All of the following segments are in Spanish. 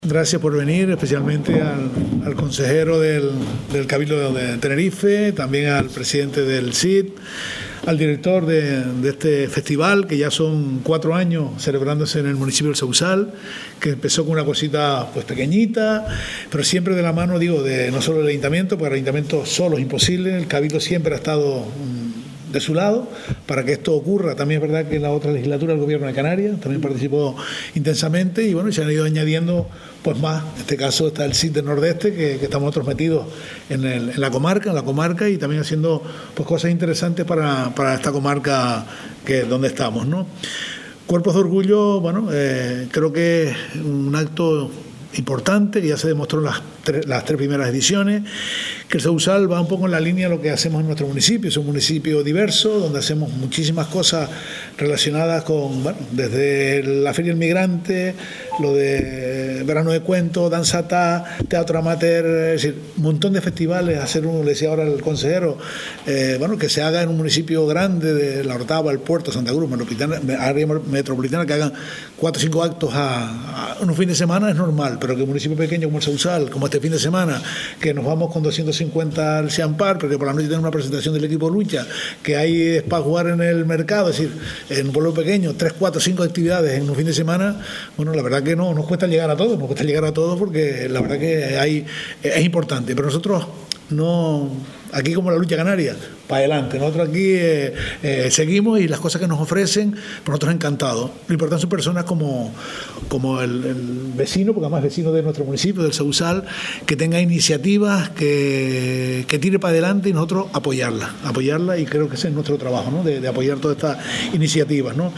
Gracias por venir, especialmente al consejero del Cabildo de Tenerife, también al presidente del CID, al director de este festival, que ya son 4 años celebrándose en el municipio del Sausal, que empezó con una cosita pues pequeñita, pero siempre de la mano, de no solo del ayuntamiento, porque el ayuntamiento solo es imposible, el Cabildo siempre ha estado de su lado para que esto ocurra. También es verdad que en la otra legislatura el Gobierno de Canarias también participó intensamente y y se han ido añadiendo pues más. En este caso está el CID del Nordeste, que estamos nosotros metidos en la comarca y también haciendo pues cosas interesantes para esta comarca que donde estamos, ¿no? Cuerpos de Orgullo, creo que es un acto importante que ya se demostró en las 3 primeras ediciones, que el Sausal va un poco en la línea de lo que hacemos en nuestro municipio. Es un municipio diverso donde hacemos muchísimas cosas relacionadas con, desde la Feria del Migrante, lo de Verano de Cuentos, Danzatá, Teatro Amateur, es decir, un montón de festivales. Hacer uno, le decía ahora al consejero, que se haga en un municipio grande de La Orotava, el Puerto, Santa Cruz, área metropolitana, que hagan 4 o 5 actos a unos fines de semana es normal, pero que un municipio pequeño como el Sausal, como este fin de semana, que nos vamos con 250 al Sean Park, porque por la noche tenemos una presentación del equipo lucha, que hay para jugar en el mercado, es decir, en un pueblo pequeño, 3, 4, 5 actividades en un fin de semana, la verdad que no nos cuesta llegar a todos, porque la verdad que es importante, pero nosotros no, aquí como la lucha canaria, para adelante. Nosotros aquí seguimos y las cosas que nos ofrecen, por nosotros encantados. Lo importante son personas como el vecino, porque además es vecino de nuestro municipio, del Sausal, que tenga iniciativas, que tire para adelante y nosotros apoyarla, y creo que ese es nuestro trabajo, ¿no? De apoyar todas estas iniciativas, ¿no?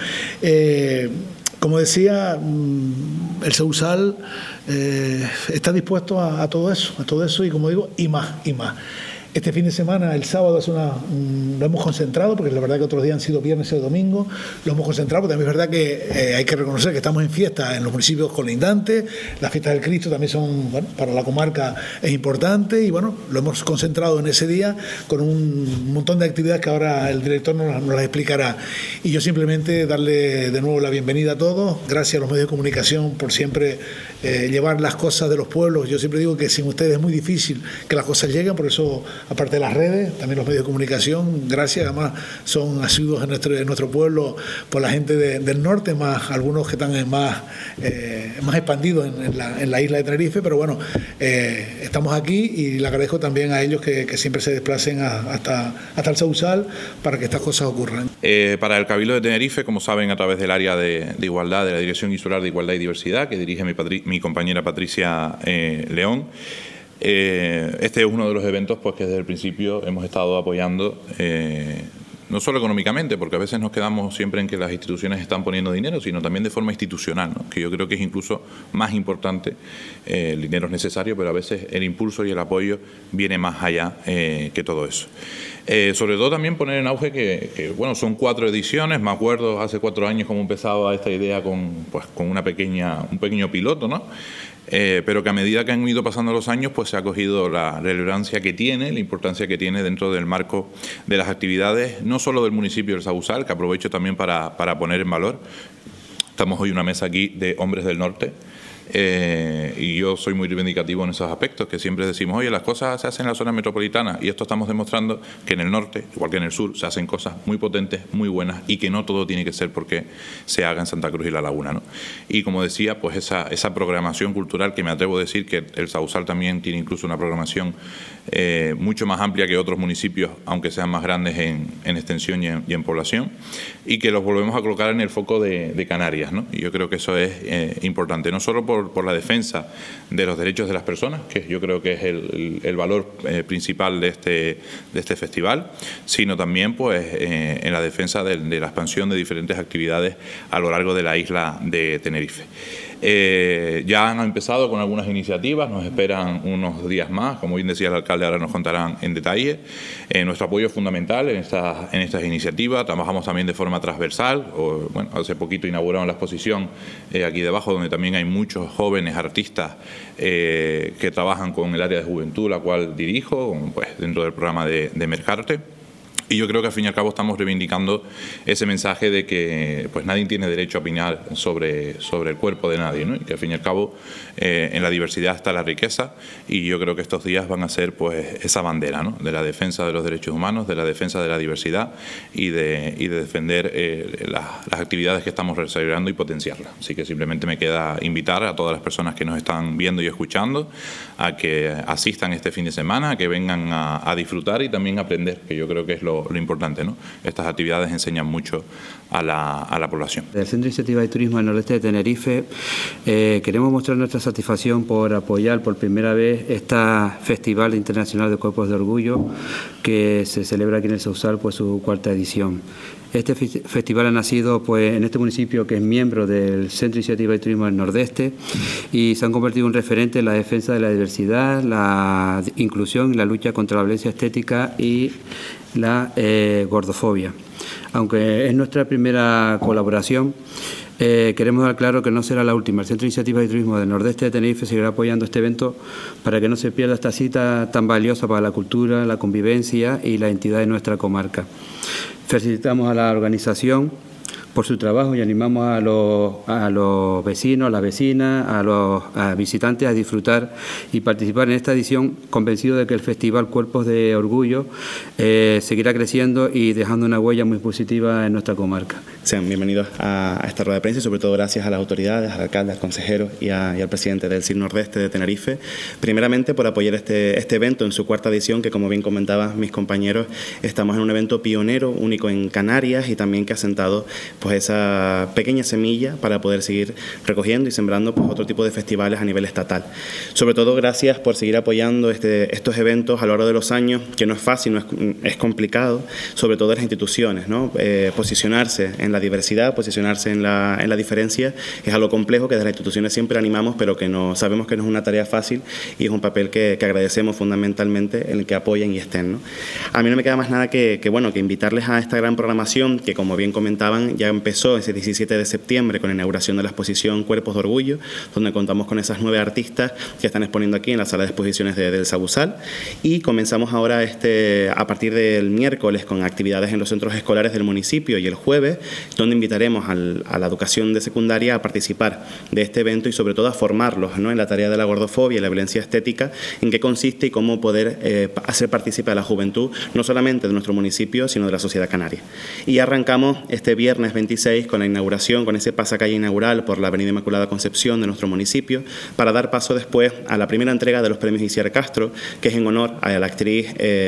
Como decía, el Sausal está dispuesto a todo eso y, como digo, y más. Este fin de semana, el sábado, lo hemos concentrado, porque la verdad que otros días han sido viernes y domingo, lo hemos concentrado, porque también es verdad que hay que reconocer que estamos en fiesta en los municipios colindantes, las fiestas del Cristo también son, para la comarca es importante, y lo hemos concentrado en ese día con un montón de actividades que ahora el director nos las explicará. Y yo simplemente darle de nuevo la bienvenida a todos, gracias a los medios de comunicación por siempre llevar las cosas de los pueblos. Yo siempre digo que sin ustedes es muy difícil que las cosas lleguen, por eso, aparte de las redes, también los medios de comunicación, gracias, además son asiduos en nuestro pueblo por la gente del norte, más algunos que están más expandidos en la isla de Tenerife, pero estamos aquí y le agradezco también a ellos que siempre se desplacen hasta el Sausal para que estas cosas ocurran. Para el Cabildo de Tenerife, como saben, a través del área de igualdad, de la Dirección Insular de Igualdad y Diversidad, que dirige mi compañera Patricia León, este es uno de los eventos que desde el principio hemos estado apoyando, no solo económicamente, porque a veces nos quedamos siempre en que las instituciones están poniendo dinero, sino también de forma institucional, ¿no? Que yo creo que es incluso más importante. El dinero es necesario, pero a veces el impulso y el apoyo viene más allá que todo eso. Sobre todo también poner en auge que son 4 ediciones. Me acuerdo hace 4 años cómo empezaba esta idea con un pequeño piloto, ¿no? Pero que a medida que han ido pasando los años, se ha cogido la relevancia que tiene, la importancia que tiene dentro del marco de las actividades, no solo del municipio del Sausal, que aprovecho también para poner en valor. Estamos hoy en una mesa aquí de hombres del norte. Y yo soy muy reivindicativo en esos aspectos, que siempre decimos, oye, las cosas se hacen en la zona metropolitana, y esto estamos demostrando que en el norte, igual que en el sur, se hacen cosas muy potentes, muy buenas, y que no todo tiene que ser porque se haga en Santa Cruz y La Laguna, ¿no? Y como decía, esa programación cultural, que me atrevo a decir que el Sausal también tiene incluso una programación mucho más amplia que otros municipios, aunque sean más grandes en extensión y en población, y que los volvemos a colocar en el foco de Canarias, ¿no? Y yo creo que eso es importante, no solo por la defensa de los derechos de las personas, que yo creo que es el valor principal de este festival, sino también en la defensa de la expansión de diferentes actividades a lo largo de la isla de Tenerife. Ya han empezado con algunas iniciativas, nos esperan unos días más, como bien decía el alcalde, ahora nos contarán en detalle. Nuestro apoyo es fundamental en estas iniciativas. Trabajamos también de forma transversal. Hace poquito inauguraron la exposición aquí debajo, donde también hay muchos jóvenes artistas que trabajan con el área de juventud, la cual dirijo, dentro del programa de Mercarte. Y yo creo que al fin y al cabo estamos reivindicando ese mensaje de que pues nadie tiene derecho a opinar sobre el cuerpo de nadie, ¿no? Y que al fin y al cabo en la diversidad está la riqueza, y yo creo que estos días van a ser pues esa bandera, ¿no? De la defensa de los derechos humanos, de la defensa de la diversidad y de defender las actividades que estamos desarrollando y potenciarlas. Así que simplemente me queda invitar a todas las personas que nos están viendo y escuchando a que asistan este fin de semana, a que vengan a disfrutar y también aprender, que yo creo que es lo importante, ¿no? Estas actividades enseñan mucho a la población. Del Centro de Iniciativa y Turismo del Nordeste de Tenerife queremos mostrar nuestra satisfacción por apoyar por primera vez este Festival Internacional de Cuerpos de Orgullo que se celebra aquí en el Sausal, pues su cuarta edición. Este festival ha nacido pues, en este municipio que es miembro del Centro de Iniciativa y Turismo del Nordeste y se han convertido en un referente en la defensa de la diversidad, la inclusión y la lucha contra la violencia estética y la gordofobia. Aunque es nuestra primera colaboración, queremos dar claro que no será la última. El Centro de Iniciativa y Turismo del Nordeste de Tenerife seguirá apoyando este evento para que no se pierda esta cita tan valiosa para la cultura, la convivencia y la identidad de nuestra comarca. Felicitamos a la organización por su trabajo y animamos a los vecinos, a las vecinas, a los visitantes a disfrutar y participar en esta edición, convencido de que el Festival Cuerpos de Orgullo seguirá creciendo y dejando una huella muy positiva en nuestra comarca. Sean bienvenidos a esta rueda de prensa y sobre todo gracias a las autoridades, al alcalde, al consejero y al presidente del CID Nordeste de Tenerife, primeramente por apoyar este evento en su cuarta edición, que como bien comentaban mis compañeros, estamos en un evento pionero, único en Canarias y también que ha sentado pues esa pequeña semilla para poder seguir recogiendo y sembrando pues otro tipo de festivales a nivel estatal. Sobre todo gracias por seguir apoyando estos eventos a lo largo de los años, que no es fácil, es complicado, sobre todo las instituciones, ¿no? Posicionarse en la diversidad, posicionarse en la diferencia es algo complejo que desde las instituciones siempre animamos, pero que no sabemos que no es una tarea fácil y es un papel que agradecemos fundamentalmente en el que apoyen y estén, ¿no? A mí no me queda más nada que invitarles a esta gran programación que, como bien comentaban, ya empezó ese 17 de septiembre con la inauguración de la exposición Cuerpos de Orgullo, donde contamos con esas 9 artistas que están exponiendo aquí en la sala de exposiciones del Sausal, y comenzamos ahora a partir del miércoles con actividades en los centros escolares del municipio y el jueves, donde invitaremos a la educación de secundaria a participar de este evento y sobre todo a formarlos, ¿no?, en la tarea de la gordofobia y la violencia estética, en qué consiste y cómo poder hacer partícipe a la juventud, no solamente de nuestro municipio, sino de la sociedad canaria. Y arrancamos este viernes 26 con la inauguración, con ese pasacalle inaugural por la Avenida Inmaculada Concepción de nuestro municipio, para dar paso después a la primera entrega de los premios Iciar Castro, que es en honor a la actriz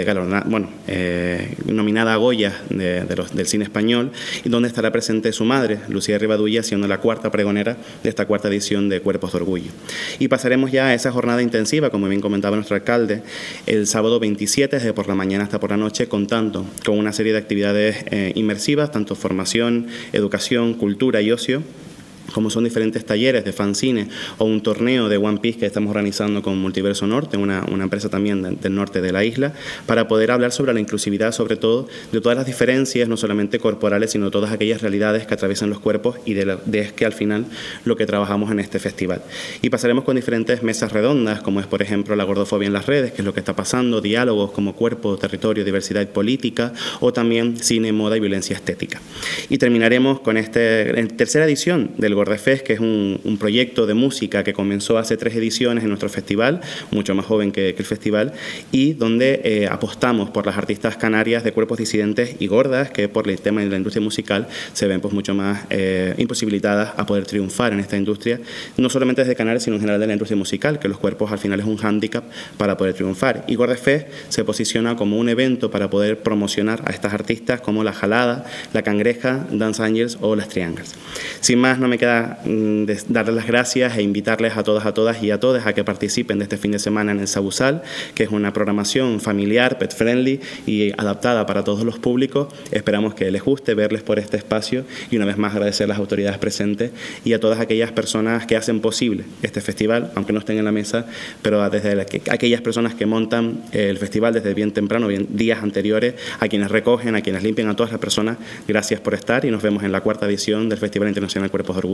nominada a Goya del cine español, y donde estará presente su madre, Lucía Rivadulla, siendo la cuarta pregonera de esta cuarta edición de Cuerpos de Orgullo. Y pasaremos ya a esa jornada intensiva, como bien comentaba nuestro alcalde, el sábado 27, desde por la mañana hasta por la noche, contando con una serie de actividades inmersivas, tanto formación, educación, cultura y ocio, como son diferentes talleres de fanzine o un torneo de One Piece que estamos organizando con Multiverso Norte, una empresa también del norte de la isla, para poder hablar sobre la inclusividad, sobre todo de todas las diferencias, no solamente corporales, sino todas aquellas realidades que atraviesan los cuerpos y de que al final lo que trabajamos en este festival. Y pasaremos con diferentes mesas redondas, como es por ejemplo la gordofobia en las redes, que es lo que está pasando, diálogos como cuerpo, territorio, diversidad y política, o también cine, moda y violencia estética. Y terminaremos con tercera edición del Gordefest, que es un proyecto de música que comenzó hace 3 ediciones en nuestro festival, mucho más joven que el festival, y donde apostamos por las artistas canarias de cuerpos disidentes y gordas, que por el tema de la industria musical se ven pues mucho más imposibilitadas a poder triunfar en esta industria, no solamente desde Canarias, sino en general de la industria musical, que los cuerpos al final es un hándicap para poder triunfar. Y Gordefest se posiciona como un evento para poder promocionar a estas artistas como La Jalada, La Cangreja, Dance Angels o Las Triangles. Sin más, no me queda darles las gracias e invitarles a todas y a todos a que participen de este fin de semana en el Sausal, que es una programación familiar, pet friendly y adaptada para todos los públicos. Esperamos que les guste verles por este espacio y una vez más agradecer a las autoridades presentes y a todas aquellas personas que hacen posible este festival, aunque no estén en la mesa, pero desde aquellas personas que montan el festival desde bien temprano, bien días anteriores, a quienes recogen, a quienes limpian, a todas las personas, gracias por estar y nos vemos en la 4ª edición del Festival Internacional Cuerpos de Orgullo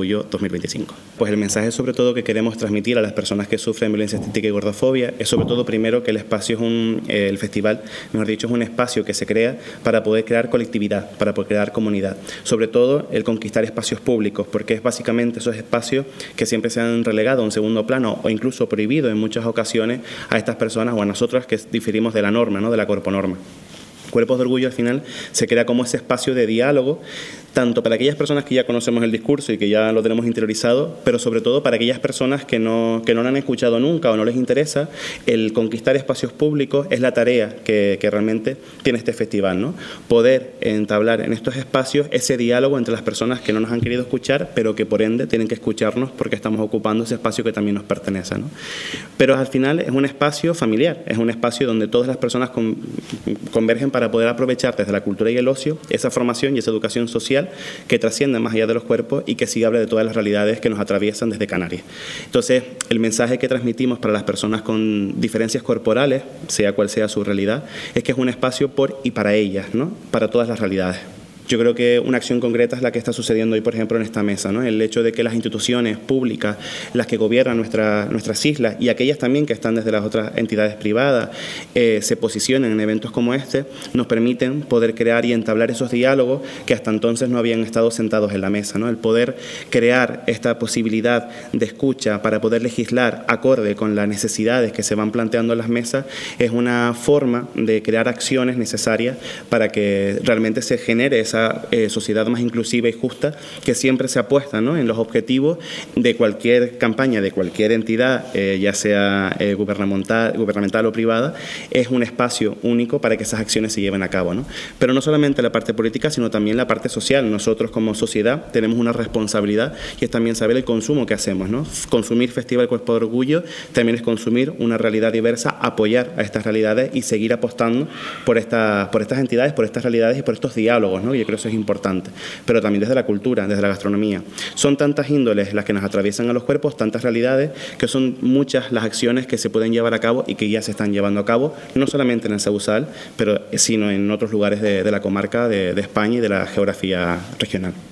Orgullo 2025. Pues el mensaje sobre todo que queremos transmitir a las personas que sufren violencia estética y gordofobia es sobre todo primero que el espacio es el festival, mejor dicho, es un espacio que se crea para poder crear colectividad, para poder crear comunidad. Sobre todo el conquistar espacios públicos, porque es básicamente esos espacios que siempre se han relegado a un segundo plano o incluso prohibido en muchas ocasiones a estas personas o a nosotras que diferimos de la norma, ¿no? De la corponorma. Cuerpos de Orgullo al final se crea como ese espacio de diálogo, tanto para aquellas personas que ya conocemos el discurso y que ya lo tenemos interiorizado, pero sobre todo para aquellas personas que no lo han escuchado nunca o no les interesa. El conquistar espacios públicos es la tarea que realmente tiene este festival, ¿no? Poder entablar en estos espacios ese diálogo entre las personas que no nos han querido escuchar, pero que por ende tienen que escucharnos porque estamos ocupando ese espacio que también nos pertenece, ¿no? Pero al final es un espacio familiar, es un espacio donde todas las personas convergen para poder aprovechar desde la cultura y el ocio esa formación y esa educación social que trasciende más allá de los cuerpos y que sí habla de todas las realidades que nos atraviesan desde Canarias. Entonces, el mensaje que transmitimos para las personas con diferencias corporales, sea cual sea su realidad, es que es un espacio por y para ellas, ¿no? Para todas las realidades. Yo creo que una acción concreta es la que está sucediendo hoy, por ejemplo, en esta mesa, ¿no? El hecho de que las instituciones públicas, las que gobiernan nuestras islas y aquellas también que están desde las otras entidades privadas, se posicionen en eventos como este, nos permiten poder crear y entablar esos diálogos que hasta entonces no habían estado sentados en la mesa, ¿no? El poder crear esta posibilidad de escucha para poder legislar acorde con las necesidades que se van planteando en las mesas es una forma de crear acciones necesarias para que realmente se genere esa sociedad más inclusiva y justa que siempre se apuesta, ¿no? En los objetivos de cualquier campaña, de cualquier entidad, ya sea gubernamental o privada, es un espacio único para que esas acciones se lleven a cabo, ¿no? Pero no solamente la parte política, sino también la parte social. Nosotros como sociedad tenemos una responsabilidad y es también saber el consumo que hacemos, ¿no? Consumir Festival Cuerpo de Orgullo también es consumir una realidad diversa, apoyar a estas realidades y seguir apostando por estas entidades, por estas realidades y por estos diálogos, ¿no? Yo creo que eso es importante, pero también desde la cultura, desde la gastronomía. Son tantas índoles las que nos atraviesan a los cuerpos, tantas realidades, que son muchas las acciones que se pueden llevar a cabo y que ya se están llevando a cabo, no solamente en el Sausal, sino en otros lugares de la comarca, de España y de la geografía regional.